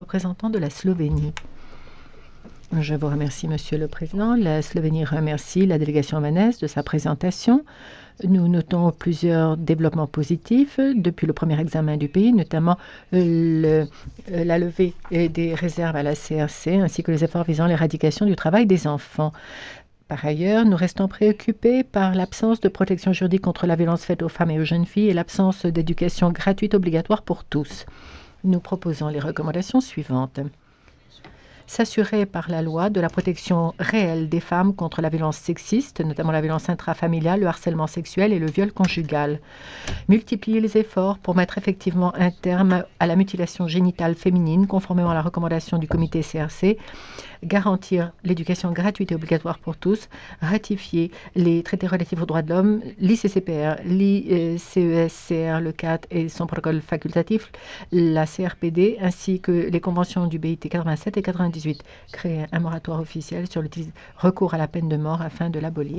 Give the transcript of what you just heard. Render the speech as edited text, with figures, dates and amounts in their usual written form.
représentant de la Slovénie. Je vous remercie, Monsieur le Président. La Slovénie remercie la délégation romanaise de sa présentation. Nous notons plusieurs développements positifs depuis le premier examen du pays, notamment la levée des réserves à la CRC, ainsi que les efforts visant l'éradication du travail des enfants. Par ailleurs, nous restons préoccupés par l'absence de protection juridique contre la violence faite aux femmes et aux jeunes filles et l'absence d'éducation gratuite obligatoire pour tous. Nous proposons les recommandations suivantes. S'assurer par la loi de la protection réelle des femmes contre la violence sexiste, notamment la violence intrafamiliale, le harcèlement sexuel et le viol conjugal. Multiplier les efforts pour mettre effectivement un terme à la mutilation génitale féminine, conformément à la recommandation du comité CRC. Garantir l'éducation gratuite et obligatoire pour tous, ratifier les traités relatifs aux droits de l'homme, l'ICCPR, l'ICESCR, le 4 et son protocole facultatif, la CRPD, ainsi que les conventions du BIT 87 et 98. Créer un moratoire officiel sur le recours à la peine de mort afin de l'abolir.